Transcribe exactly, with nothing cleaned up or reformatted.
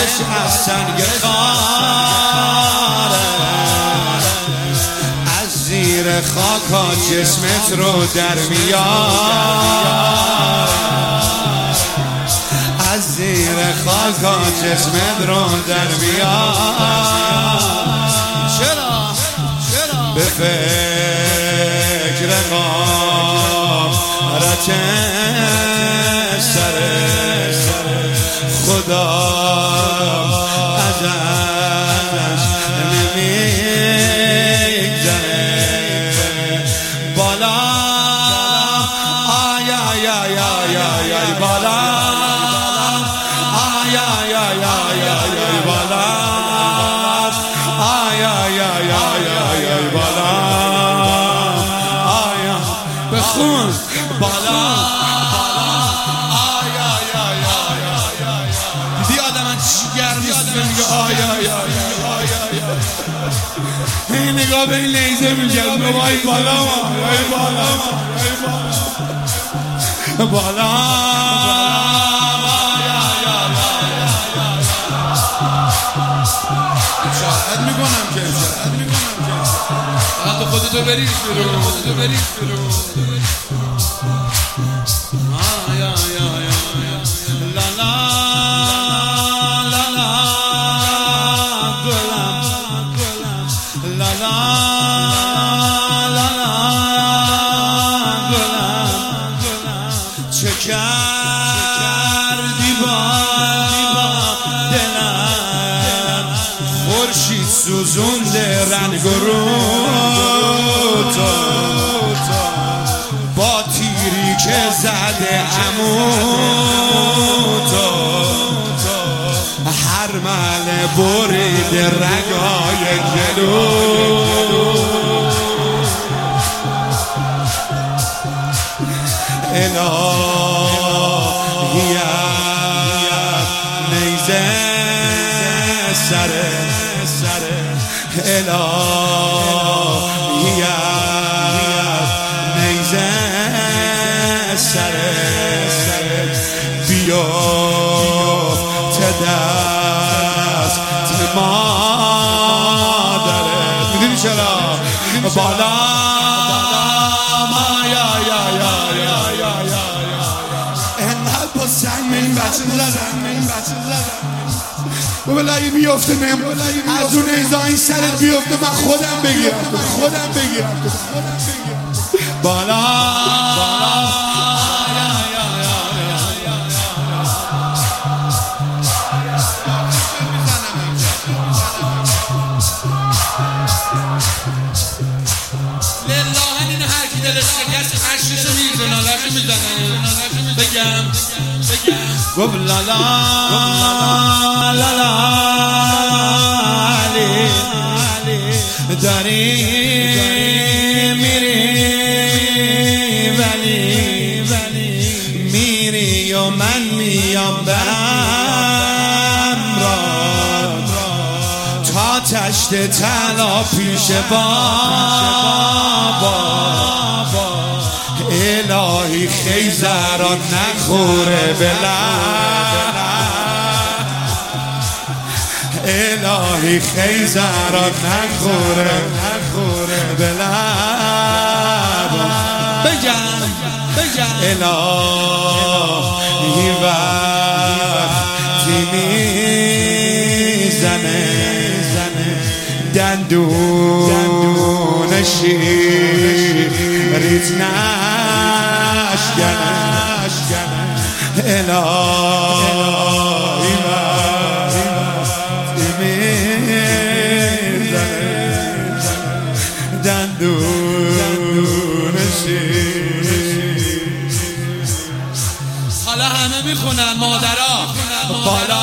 از سنگ خاره، از زیر خاکا جسمت رو در میاره، از زیر خاکا جسمت رو در میاره. چرا؟ به فکر غارت سر خدا ازش نمیگذره. بالا آی آی آی آی آی بالا، آی آی آی آی آی بالا، آی آی آی آی آی بالا، آی بخون بالا. این نگاه به این لیزه میگه بابای بالا ای بالا بالا شاهد میکنم که شاهد میکنم که فقط تو خودتو بریز برو، خودتو بریز برو. آیا یا یا لا لا لا لا گلم گلم لا لا لا لا گلم گلم. چه کردی با دلم، خورشید سوزونده رنگ و رو تو، با تیری که زده عمودو، هر مله برید رگای گلو. الهیت نیزه سره الهیت نیزه سره بیفته دست مادرت. میدونی چرا؟ بالا یا یا یا یا یا یا انقدر با سنگ به این بچه زدن، این بچه زدن بابا این بیفته نم از اون ایزا این سرت بیفته من خودم بگیرم خودم بگیرم بالا بگم گفت لا لا لا لا علی داری میری ولی میری و من میام به امراد تا تشت طلا پیش بابا. الهی خیزران نخوره بلد، الهی خیزران نخوره نخوره بلد. بگم بگم الهی وقتی میزنه دندون شیریت نشکنه الهی وقتی میزنه دندون شیر. حالا همه میخونن مادرها بالا